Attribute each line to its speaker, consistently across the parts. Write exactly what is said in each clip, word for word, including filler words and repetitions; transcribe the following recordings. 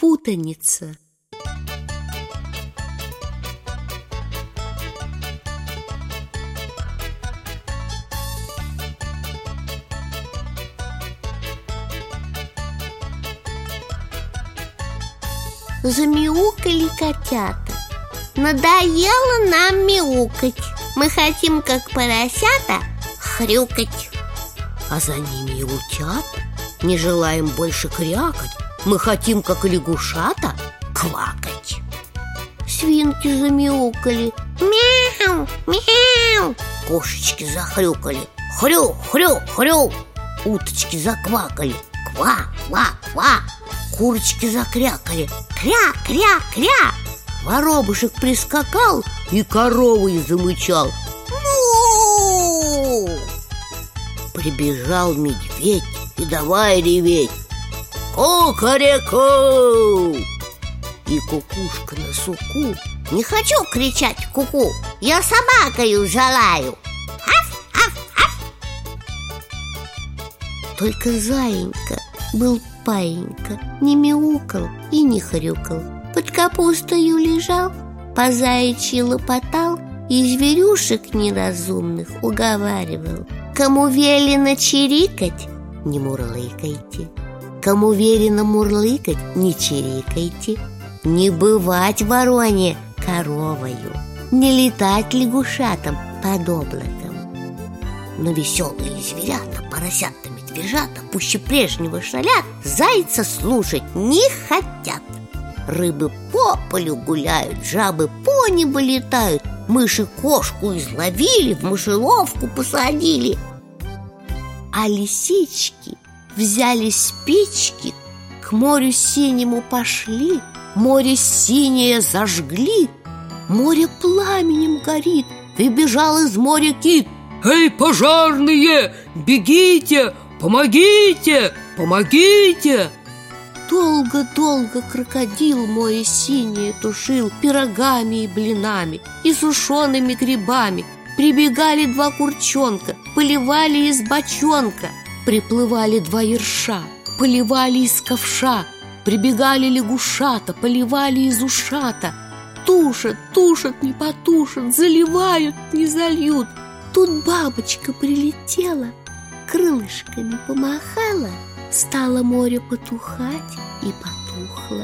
Speaker 1: путаница.
Speaker 2: Замяукали котята. Надоело нам мяукать. Мы хотим, как поросята, хрюкать.
Speaker 1: А за ними и утята. Не желаем больше крякать. Мы хотим, как лягушата, квакать.
Speaker 2: Свинки замяукали. Мяу, мяу.
Speaker 1: Кошечки захрюкали. Хрю, хрю, хрю. Уточки заквакали. Ква, ква, ква. Курочки закрякали. Кря, кря, кря. Воробушек прискакал и коровой замычал.
Speaker 2: Му!
Speaker 1: Прибежал медведь и давай реветь. Кукареку! И кукушка на суку.
Speaker 2: Не хочу кричать ку-ку, я собакою желаю. Аф, аф, аф.
Speaker 1: Только заинька был паинька, не мяукал и не хрюкал.
Speaker 2: Под капустою лежал, по заячьи лопотал и зверюшек неразумных уговаривал. Кому велено чирикать,
Speaker 1: не мурлыкайте. Кому велено мурлыкать, не чирикайте. Не бывать вороне коровою, не летать лягушатам под облаком. Но веселые зверята, поросята, медвежата пуще прежнего шалят, зайца слушать не хотят. Рыбы по полю гуляют, жабы по небу летают, мыши кошку изловили, в мышеловку посадили. А лисички взяли спички, к морю синему пошли, море синее зажгли, море пламенем горит, выбежал из моря кит.
Speaker 3: Эй, пожарные, бегите, помогите, помогите!
Speaker 1: Долго-долго крокодил море синее тушил пирогами и блинами, и сушеными грибами. Прибегали два курчонка, поливали из бочонка. Приплывали два ерша, поливали из ковша. Прибегали лягушата, поливали из ушата. Тушат, тушат, не потушат, заливают, не зальют. Тут бабочка прилетела, крылышками помахала, стало море потухать и потухло.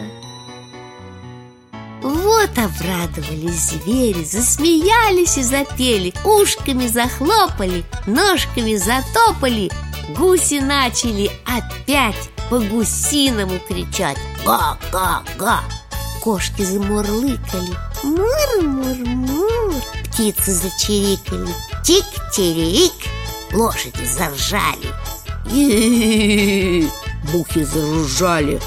Speaker 1: Вот обрадовались звери, засмеялись и запели, ушками захлопали, ножками затопали. Гуси начали опять по-гусиному кричать. Га-га-га! Кошки замурлыкали.
Speaker 2: Мур-мур-мур.
Speaker 1: Птицы зачирикали. Тик-тирик. Лошади заржали.
Speaker 3: Е-е-е! Мухи заржали.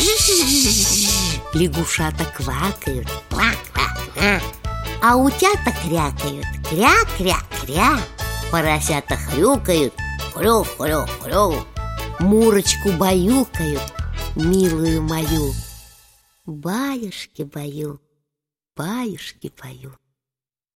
Speaker 1: Лягушата квакают. Ква-ква-ква. А утята крякают. Кря-кря-кря. Поросята хрюкают. Хрю-хрю-хрю. Мурочку баюкают, милую мою. Баюшки баю, баюшки пою.